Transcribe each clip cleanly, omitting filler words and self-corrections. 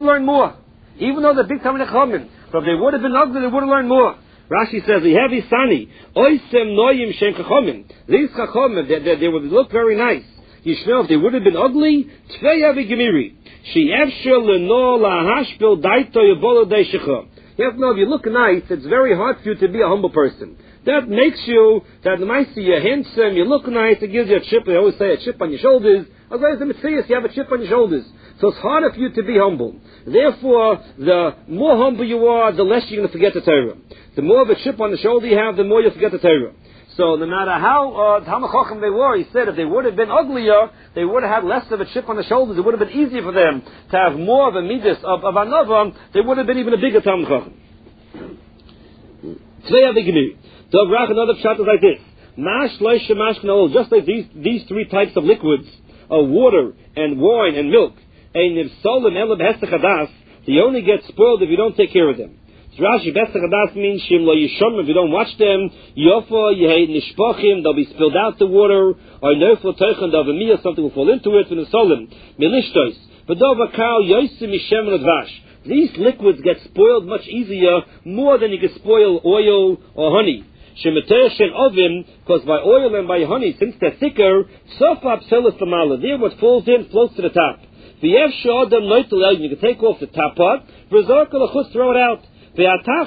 learn more. Even though they're big Talmidei Chachamim. But if they would have been ugly, they would have learned more. Rashi says, "We have Isani, oisem noyim shem chachamim." These chachamim, they would look very nice. Yishmael, if they would have been ugly, tveya v'gemiri. She efshel leno lahashpil daito yabolo deishecha. You have to know, if you look nice, it's very hard for you to be a humble person. That makes you, that makes you handsome, you look nice, it gives you a chip, they always say a chip on your shoulders. As well as the Matthias, you have a chip on your shoulders. So it's harder for you to be humble. Therefore, the more humble you are, the less you're going to forget the Torah. The more of a chip on the shoulder you have, the more you'll forget the Torah. So no matter how Chacham they were, he said if they would have been uglier, they would have had less of a chip on the shoulders. It would have been easier for them to have more of a midas of another. They would have been even a bigger Talmid Chacham. Another pshat is like this. Just like these three types of liquids, of water and wine and milk, they only get spoiled if you don't take care of them. Rashi, B'Hesach means Shim Lo Yishom, if you don't watch them, Yofa, Yehei Nishpachim, they'll be spilled out the water, or Neufel Teichen, they'll have something will fall into it, and Solim, Milishtois, V'dova Kal, Yosim, Mishem, and Advash. These liquids get spoiled much easier, more than you can spoil oil or honey. Shemeteh Shen Ovim, because by oil and by honey, since they're thicker, Sofa Pselis Tamala, there what falls in, floats to the top. V'yev Sh'odam Noitel, you can take off the top part, V'zorka L'chus, throw it out. The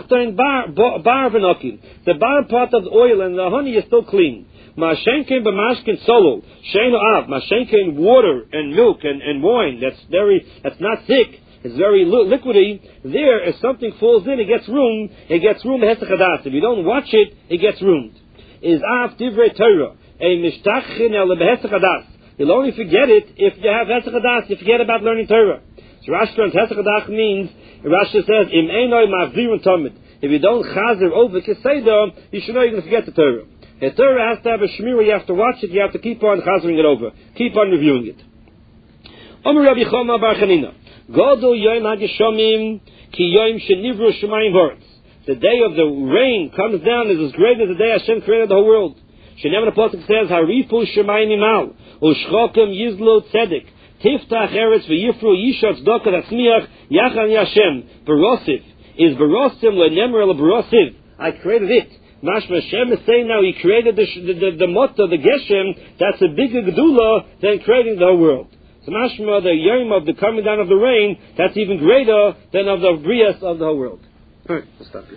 bottom part of the oil and the honey is still clean. Mashenkin b'mashkin solo, sheinu av, mashenkin water and milk and wine. That's not thick. It's very liquidy. There, if something falls in, it gets ruined. B'Hesach Hadas. If you don't watch it, it gets ruined. Is av divrei Torah a mishtachin el B'Hesach Hadas? You'll only forget it if you have Hesach Hadas. You forget about learning Torah. So Rashi turns Hesach Hadas means, Rashi says, Im einoi mavzirun tamid. If you don't chazer over Keseda, you should know you're going to forget the Torah. The Torah has to have a shmira, you have to watch it, you have to keep on chazering it over. Keep on reviewing it. Omer Rabbi Choma bar Chanina. Godol yoim hageshomim ki yoim shenivru shemayim v'aretz. The day of the rain comes down is as great as the day Hashem created the whole world. Shenever the Pasuk says, Harifu shemayim imal, u'shchokem yizlo tzedek. Tiftach eretz v'yifru yishat tzedakah tatzmiach yachan yashem. Barosif is barosim le'nemer le'barosiv. I created it. Mashma Hashem is saying now He created the motto, the geshem. That's a bigger gedula than creating the whole world. So Mashma, the yom of the coming down of the rain, that's even greater than of the brias of the whole world. All right, we'll stop here.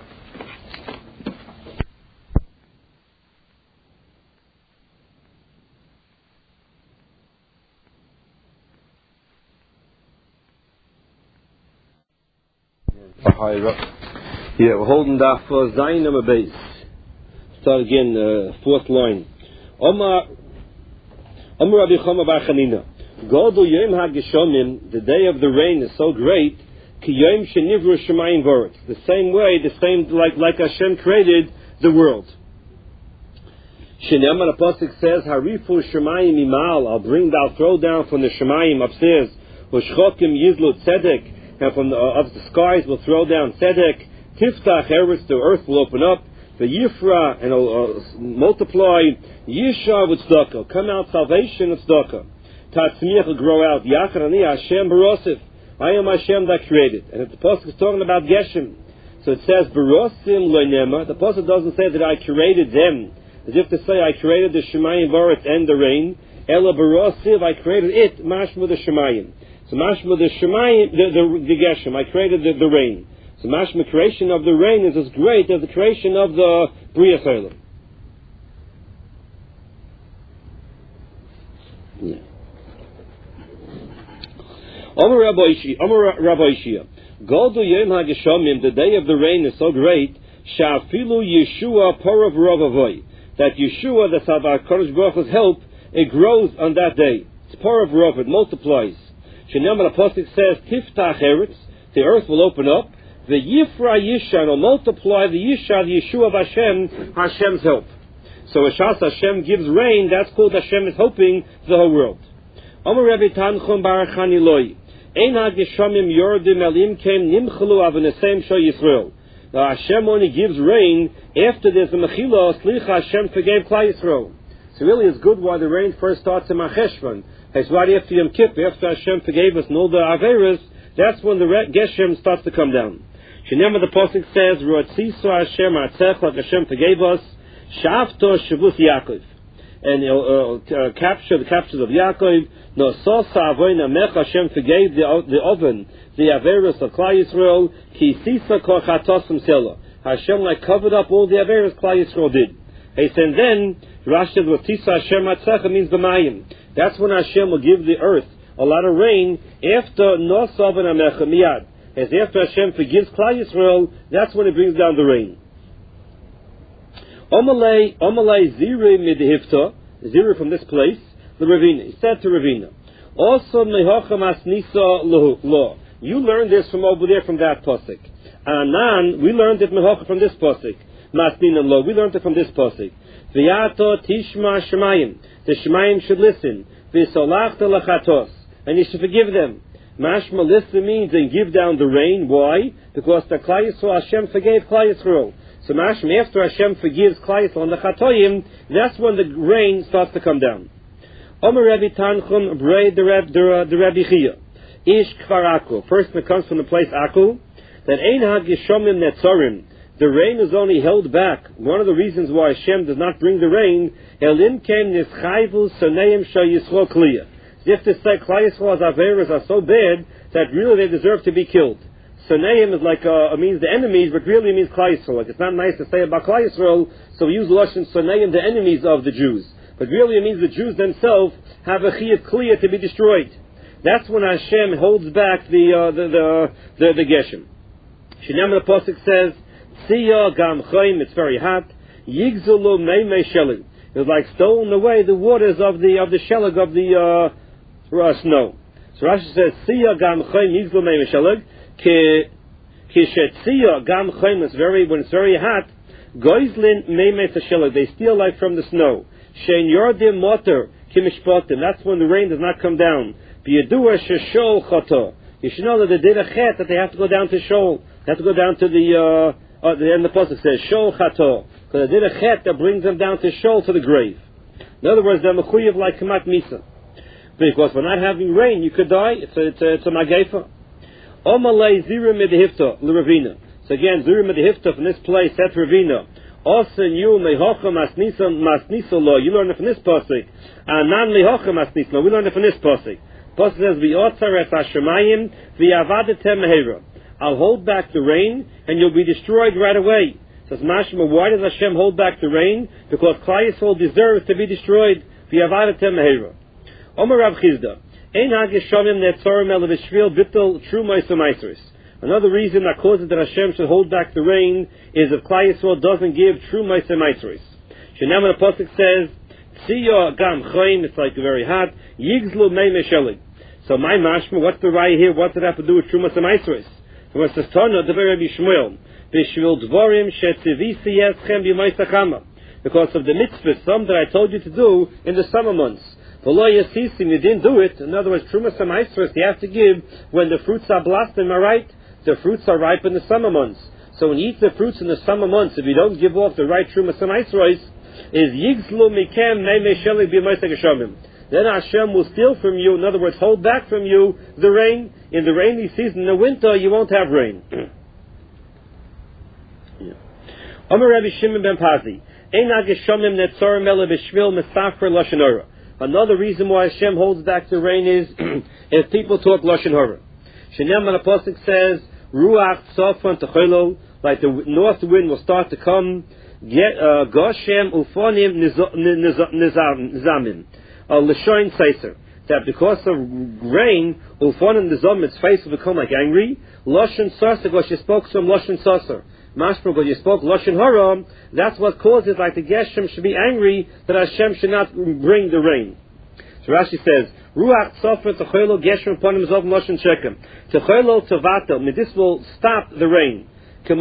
Yeah, we're holding that for Zayin number base. Start again, fourth line. Omar Rabbi Choma bar Chanina. Godu Yom HaGeshomim, the day of the rain is so great, Ki Yom Shenivru Shemayim V'aretz. The same way, like Hashem created the world. Shenemar, the Pasuk says, Harifu Shemayim Imal, I'll throw down from the Shemayim upstairs, Ushchokim Yizlu Tzedek, and from the skies will throw down Tzedek, Tiftach Eretz, the earth will open up, the Yifra, and it'll multiply, Yisha with Tzedakah, come out salvation with Tzedakah, Tatzmiach will grow out, Yacharani Hashem Barosif, I am Hashem that created. And if the Pasuk is talking about Geshem, so it says, Barosim Loinema, the Pasuk doesn't say that I created them, as if to say I created the Shemayim V'aretz and the rain, Ela Barosiv, I created it, Mashma the Shemayim. So Mashma the Shemayim, the Geshem, I created the rain. So Mashma, creation of the rain is as great as the creation of the Bria Olam. Omer Rabbi Shia, Goldu Yom HaGeshomim, the day of the rain is so great, Sha'afilu Yeshua Porav Ravavoy, that Yeshua, that's how our Kodesh Baruch Hu's help, it grows on that day. It's Porav Rav, it multiplies. Shenamar the Pasuk says, Tiftach Eretz, the earth will open up, the Yifra Yisha, will multiply the Yisha, the Yeshua of Hashem, Hashem's help. So Ashas Hashem gives rain, that's called Hashem is helping the whole world. Omer Rabbi Tanchum bar Chaniloi, Ein HaGeshomim Yordim Elim Kem Nimchelu Avanesem Shal Yisrael. Now Hashem only gives rain after there's a Mechila, Slicha, Hashem forgave Klal Yisrael. So really it's good why the rain first starts in Macheshvan. It's right after Yom Kippur, after Hashem forgave us and all the Averas, that's when the Geshem starts to come down. Shenema, the Pasuk says, Ro'atziso Hashem Atzech, like Hashem forgave us, Shavto Shavus Yaakov. And capture the captures of Yaakov, no Sosa Avoina Mech, Hashem forgave the oven, the Averis of Klal Yisrael, Ki Sisa Kochatosim Sela. Hashem like covered up all the Averis Klal Yisrael did. He said, and then, Rashi says, Ro'atziso Hashem Atzech means B'mayim. That's when Hashem will give the earth a lot of rain, after Nosav and Amecha Miyad. As after Hashem forgives Klal Yisrael, that's when it brings down the rain. Omalei Ziri Midhifta, Ziri from this place, the Ravina. He said to Ravina, also Mehocha Masnisa Lo. You learned this from over there from that pasuk. Anan, we learned it Mehocha from this pasuk. Masnina Lo, we learned it from this pasuk. V'yato Tishma Shemayim. The Shemayim should listen. V'solachta Lachatos. And you should forgive them. Mashma listen means and give down the rain. Why? Because the Klal Yisrael, Hashem forgave Klal Yisrael. So Mashma, after Hashem forgives Klal Yisrael and the Chatoyim, that's when the rain starts to come down. Omer Rebbe Tanchum Brei the Rebbe Chia. Ish Kfar Akul. Person that comes from the place Akul, that Ein HaGeshomim Netzorim. The rain is only held back. One of the reasons why Hashem does not bring the rain, Elim Kem Nischayvu Soneim Shal Yisrael Kliya. If to say Klal Yisrael's Averas are so bad that really they deserve to be killed. Soneim is like means the enemies, but really means Klal Yisrael. Like it's not nice to say about Klal Yisrael, so we use Lashon Soneim, the enemies of the Jews. But really it means the Jews themselves have a Chiyat Kliya to be destroyed. That's when Hashem holds back the Geshem. Shinam the Pasuk says, Tziyah Gam Chaim, it's very hot. Yigzulu Meimei Shelig. It's like stolen away the waters of the Shelig of the snow. So Rashi says, Tziyah Gam Chaim Yigzulu Meimei Shelig. Kishetziyah Gam Chaim, when it's very hot, Goizlin Meimei Shelig. They steal like from the snow. Shein Yordim Motor Kimishpotim. That's when the rain does not come down. B'yedua Sheshol Choto. You should know that they did a chet that they have to go down to Shol. They have to go down to the end of the pasuk says Shol Chato, because they did a chet that brings them down to Shol, to the grave. In other words, they're mechuyev like Kamat Misa, because we're not having rain, you could die. It's a magefa. Omalei Zirim Medehifta L'Ravina. So again, Zirim Medehifta from this place, that's Ravina. Also, you Mehocha Masnisa Lo. You learn it from this pasuk. Anan Mehocha Masnisa Lo. We learn it from this pasuk. Pasuk says, V'yotzaret Hashemayim V'yavadetem Mehera. I'll hold back the rain, and you'll be destroyed right away. Says Mashma, why does Hashem hold back the rain? Because Klal Yisrael deserves to be destroyed. V'yavadetem Mehera. Omer Rav Chizda. Ein hageshomim netzorim el v'shvil bittul trumos u'maisros. Another reason that causes that Hashem should hold back the rain is if Klal Yisrael doesn't give trumos u'maisros. Shenam the pasuk says, Tziyah Gam Chaim, it's like very hot. Yigzlu Meimei Shelig. So my mashma, what's the right here? What's it have to do with trumos u'maisros? So it says, Tana Devar Rabbi Shmuel, B'shvil dvorim shetzivisi yeschem b'moisachama. Because of the mitzvah, some that I told you to do in the summer months. V'lo yasisim, you didn't do it. In other words, trumos u'maisros you have to give when the fruits are blossom, am I right? The fruits are ripe in the summer months. So when you eat the fruits in the summer months, if you don't give off the right trumos u'maisros, is yigzlu mikem meimei shelig b'moisachashomim. Then Hashem will steal from you, in other words, hold back from you the rain. In the rainy season, in the winter, you won't have rain. Omer Rabbi Shimon ben Pazi. Another reason why Hashem holds back the rain is if people talk Lashon Hara. Shenem on the pasuk says, Ruach tzofan techolo, like the north wind will start to come. Goshem ufonim nizamin. L'shoin seiser. That because of rain, ufonim nizam, its face will become like angry. Lashon sasser, because you spoke some Lashon sasser. Mashma, because you spoke Lashon Hara, that's what causes like the Geshem should be angry that Hashem should not bring the rain. So Rashi says, Ruach tzofan techolo Geshem uponim nizam Lashon shekem. Techolo tevatel, this will stop the rain. The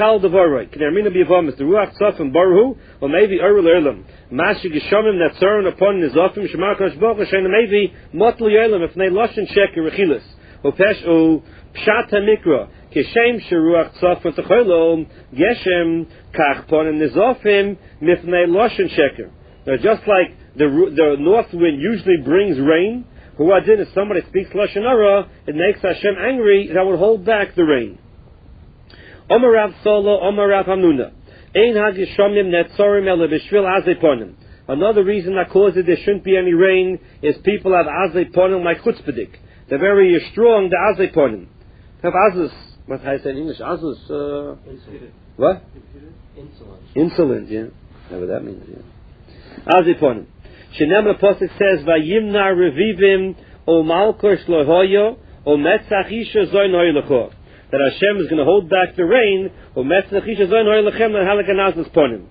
Ruach Tzofim Baruhu, or maybe Erul Erlam. Mashi Geshomim Netzaron upon Nizofim, Shemakash Boch, Shena maybe Motel Yerlam, if they Lashon Shek Rechilas. O Pshat HaMikra, Keshem Sheruach Tzofim Techolo, Geshem, Kach Ponim Nizofim, Mifnei Lashon Sheker. Now just like the north wind usually brings rain, Who adin if somebody speaks lashon hara, it makes Hashem angry. That would hold back the rain. Omar Rav Solo, Omar Rav Hamnuna. Ein hagishomim netzorim ele b'shvil azeponim. Another reason that causes there shouldn't be any rain is people have azeponim like chutzpahdik. They're very strong. The azeponim have azus. What I say in English? Azus. What? Insulin. Yeah. Whatever that means. Yeah. Azeponim. Shenem the pasuk says vayimna revivim o malkor shlohoyo o metzach isha zoy noylecho. That Hashem is going to hold back the rain. O metzach isha zoy noylechem halakanazas ponim.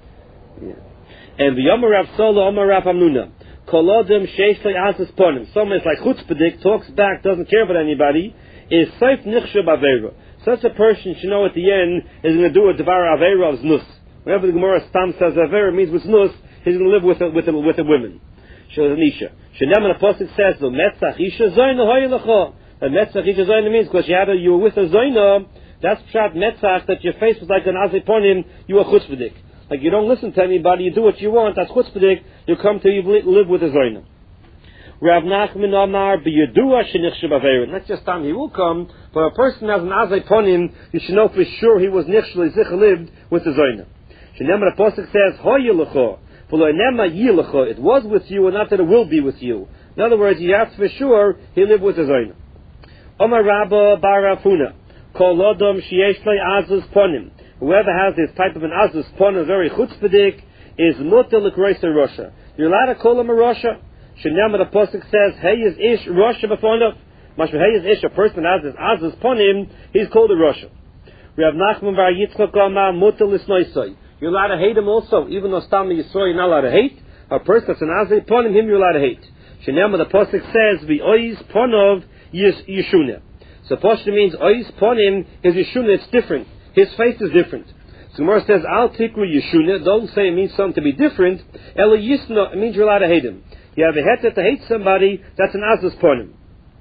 And the Yom Rav Solo, Omar Rav Hamnuna, Kolodem Sheishlei Azus Ponim. Someone is like chutzpahdik, talks back, doesn't care about anybody, is Seif Nichshav Aveira. Such a person, you know, at the end, is going to do a Devar Aveira of Znus. Whenever the Gemara Stam says Aveira means with Znus, he's going to live with the women. Shanisha. Shenem and the Apostle says, the Metzach Isha Zoyna Hoyelacha. The Metzach Isha Zoyna means because you were with a Zoyna, that's Pshat Metzach, that your face was like an Azei Ponim, you were chutzpahdik. Like you don't listen to anybody, you do what you want, that's chutzpahdik, you come to you live with a Zoyna. Rav Nachman Amar b'yedua shenichshav aveira. Not just time he will come, but a person has an azay ponim, you should know for sure he was nichshel, lived with the Zoyna. Shenemar the Pasuk says, Hoyelecho, v'lo'enema yilecho, it was with you and not that it will be with you. In other words, you have to for sure he lived with the Zoyna. Omar Rabba bar Rafuna, kol odom sheyesh lei azus ponim. Whoever has this type of an azus ponim, very chutzpahdik, is mutar l'kroisa Rosha. You're allowed to call him a Rosha. Shenyam the Pasuk says, hey is ish Rosha b'fonov. Mashma hey is ish, a person has this azus ponim, he's called a Rosha. Rav Nachman bar Yitzchak Amar mutar l'snoisoi. You're allowed to hate him also, even though Stam Yisrael you're not allowed to hate. A person that's an azuz ponim, him you're allowed to hate. Shenyam the Pasuk says, v'oiz ponov yishuneh. So Pashto means oiz ponim is yishuneh, it's different. His face is different. So Gemara says, Al tikru yeshuna, don't say it means something to be different. Ela yisna, it means you're allowed to hate him. You have a heter to hate somebody, that's an azus ponim.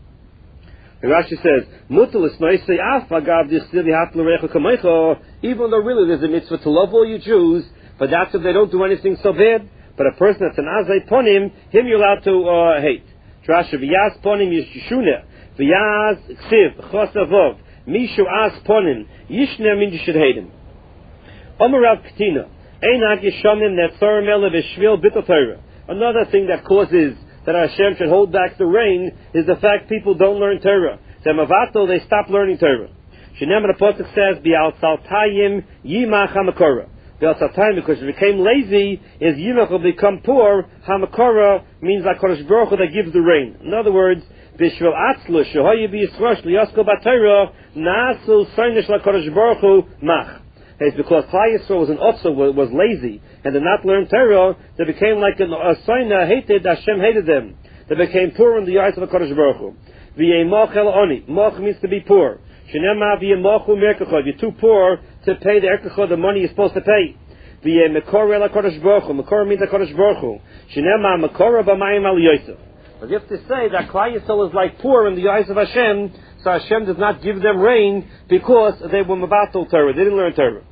The Rashi says, Mutal is noisei af agav dichsili hat l'recha kamecha, even though really there's a mitzvah to love all you Jews, but that's if they don't do anything so bad. But a person that's an azay ponim, him you're allowed to hate. Rashi, v'yaz ponim yeshuna, v'yaz ksiv, chos avov, mishu az ponim, yishna means you should hate him. Omer Rav Katina, ein hag yishomim netzorim ele v'shvil bittul Torah. Another thing that causes that Hashem should hold back the rain is the fact people don't learn Torah. They're mavato, they stop learning Torah. Shinem the Pasuk says, Bi'al saltayim yimach hamakora. Bi'al saltayim, because it became lazy, is yimach will become poor. Hamakora means like Kodesh Baruch Hu that gives the rain. In other words, Bishvil atzlu shehoyi b'yisrosh liyasko b'Torah nasu soinish la Kodesh Baruch Hu mach. It's because Klal Yisrael was an otza, was lazy, and did not learn Torah, they became like a soina hated, Hashem hated them. They became poor in the eyes of the Kodesh Baruch Hu. V'yemoch el oni. Moch means to be poor. Shenema v'yemochu merkachod. You're too poor to pay the erkachod, the money you're supposed to pay. V'yemekor el HaKodesh Baruch Hu. Mekor means HaKodesh Baruch Hu. Shenema mekor b'mayim al Yosef. But you have to say that Klal Yisrael is like poor in the eyes of Hashem, so Hashem does not give them rain because they were mevatel Torah. They didn't learn Torah.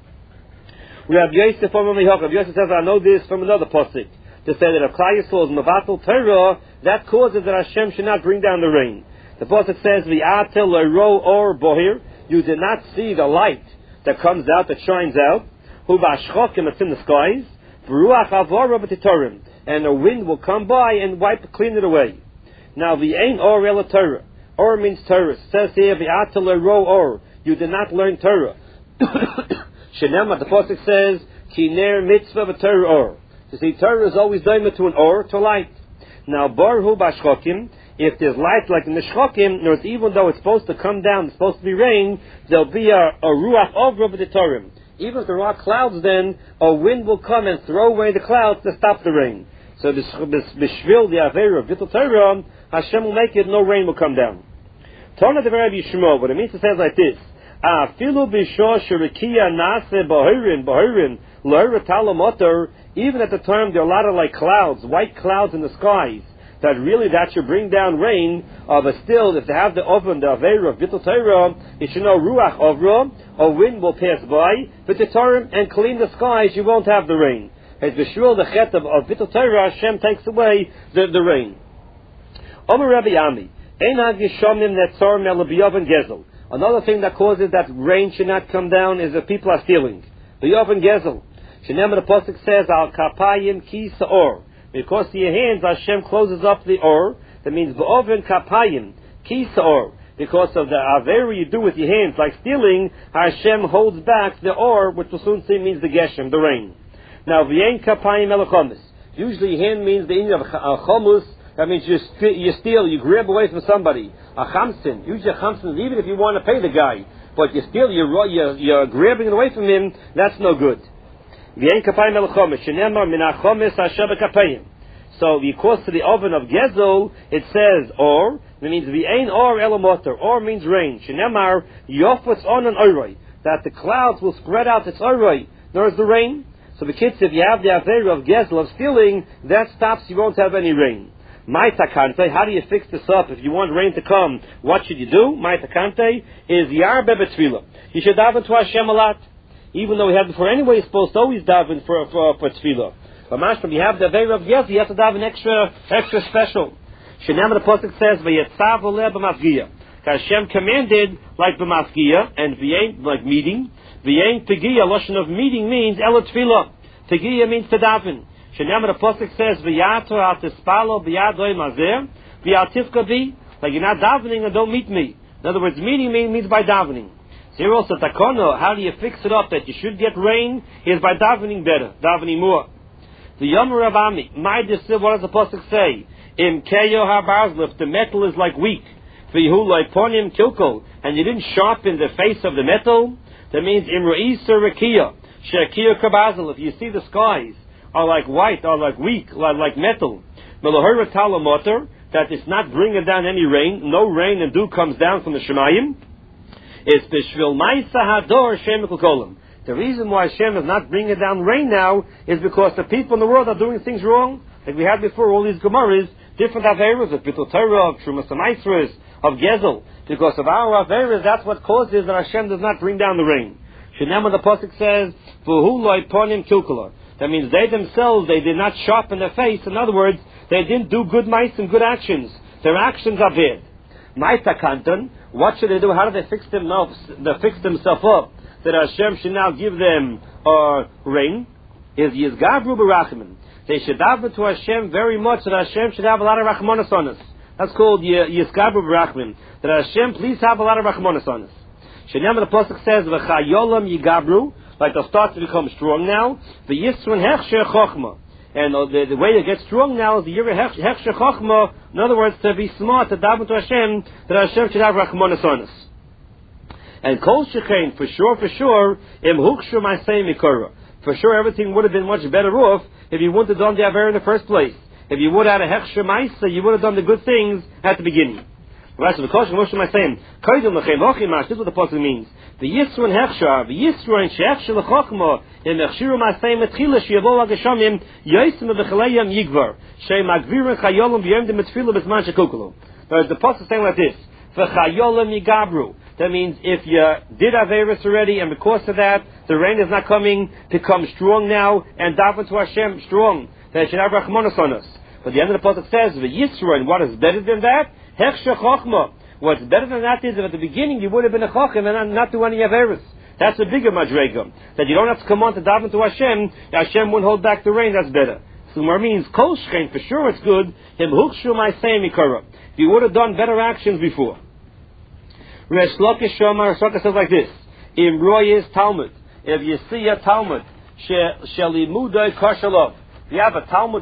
We have Yosef from Rav Yosef says, I know this from another pasuk, to say that if Klal Yisrael is mevatel Torah, that causes that Hashem should not bring down the rain. The pasuk says, "V'atel le'ro or bohir." You did not see the light that comes out, that shines out. Hu b'ashchokim, it's in the skies. V'ruach avora b'titorim, and a wind will come by and clean it away. Now the ain or el Torah. Or means Torah. It says here, "V'atel le'ro or." You did not learn Torah. Shenema, the pasuk says, "Ki ner mitzvah v'Torah or." You see, Torah is always doimed to an or, to light. Now, bar hu b'ashchokim. If there's light like in the shchokim, even though it's supposed to come down, it's supposed to be rain, there'll be a ruach over the Torah. Even if there are clouds, then a wind will come and throw away the clouds to stop the rain. So this b'shvil the avera of bittul Torah, Hashem will make it, no rain will come down. Tana the Rabbi Yishmael, what it means to say like this: Afilu b'shor sherikia nase b'horin l'hora talamotor. Even at the time there are a lot of like clouds, white clouds in the skies, that should bring down rain, but still, if they have the oven, the avera of bittul Torah, it should know ruach ovra, a wind will pass by, v'titorim, and clean the skies, you won't have the rain. As the shul, the chet of bittul Torah, Hashem takes away the rain. Omer Rabbi Ami, Einad Yishomim Netzor Melabiyov and Gezel. Another thing that causes that rain should not come down is that people are stealing. Biyov and Gezel. Shenem the pasuk says, Al Kapayim Ki Sa'or. Because to your hands, Hashem closes up the or. That means Ba'oven Kapayim Ki Sa'or. Because of the avera you do with your hands, like stealing, Hashem holds back the or, which will soon see means the geshem, the rain. Now, v'yein kapayim elachomus. Usually, hand means the inyan of chomus. That means you steal, you grab away from somebody. A chamsin. Usually, a chamsin is even if you want to pay the guy, but you steal, you're grabbing it away from him. That's no good. V'yein kapayim elachomus. Shenemar min achomus hashem kapayim. So, because to the oven of Gezel, it says or. It means v'ein or elamoter. Or means rain. Shenemar yofutz on an oiroi. That the clouds will spread out its oiroi. There's the rain. So the kids, if you have the avera of Gezel, of stealing, that stops, you won't have any rain. My takante, how do you fix this up? If you want rain to come, what should you do? My takante is yarbe betfila. You should daven to Hashem a lot. Even though we have before anyway, you're supposed to always daven for tefillah. But mashma, you have the avera of Gezel, you have to daven extra special. Shenam the pasuk says, "Vayetzav oleh b'mafgiya." Hashem commanded like b'mafgiya and v'yein like meeting. V'yein tegiya, lashon of meeting means elo tefillah. Tegiya means to daven. Shenam the pasuk says, "V'yato al tispalo b'yadoi mazer v'yatifka bi." Like you're not davening and don't meet me. In other words, meeting means by davening. So here also takono, how do you fix it up that you should get rain? Is by davening better, davening more. The Yom Rav Ami, my disciple, what does the pasuk say? Im keyo habarzlif, the metal is like wheat. V'yihu loiponim kilkol, and you didn't sharpen the face of the metal. That means im re'isa rekiya, shekiya kabazal. If you see the skies are like white, are like weak, like metal. Melohera talamoter, that it's not bringing down any rain. No rain and dew comes down from the Shemayim. It's b'shvil ma'isa hador shem kolam. The reason why Hashem is not bringing down rain now is because the people in the world are doing things wrong. Like we had before, all these Gemaras, different Averas of Bittul Torah, of Trumas and Maasros, of Gezel. Because of our Averas, that's what causes that Hashem does not bring down the rain. Shenema the pasuk says, "V'hu lo iponim kilkula." That means they themselves, they did not sharpen their face. In other words, they didn't do good mice and good actions. Their actions are bad. Ma'ita kanton, what should they do? How do they fix themselves up? That Hashem should now give them rain. Is Yizgavru b'rachman. They should daven to Hashem very much, that Hashem should have a lot of rachmanos on us. That's called Yizgavru b'rachman. That Hashem, please have a lot of rachmanos on us. Shenyam the pasuk says, "V'chayolam yigabru," like they'll start to become strong now. V'yisrun hechsher chochma, and the way to get strong now is the yireh hechsher chochma. In other words, to be smart, to daven to Hashem, that Hashem should have rachmanos on us. And kol shechein, for sure, im hukshu ma'aseh mikora. For sure, everything would have been much better off if you wouldn't have done the aver in the first place. If you would have had a hechsher ma'aseh, you would have done the good things at the beginning. Right, so the kol shechein ma'aseh, koydem lechem hochimash. This is what the pasuk means. The yisron hechsher, the yisron shehechsher lechokma, im hechshiru ma'aseh metchila sheyavo ageshamim yoysim v'chaleyam yigvar sheim agvirin chayolam b'yom de metfilu b'zman shekukulu. The pasuk is saying like this: v'chayolam yigabru. That means if you did Averis already, and because of that, the rain is not coming, become strong now, and daven to Hashem strong, that it should have rachmanos on us. But the end of the pasuk says, "V'yisroin." What is better than that? Hechsher chochma. What's better than that is that at the beginning you would have been a chochem and not do any Averis. That's a bigger madrega. That you don't have to come on to daven to Hashem, Hashem won't hold back the rain, that's better. So it means, kol shchein, for sure it's good, him hukshu ma'aseh mikara. If you would have done better actions before. Resh Lakish Shomar Shaka says like this: In Roy's Talmud, if you see a Talmud, Shelimudai Kashalov, you have a Talmud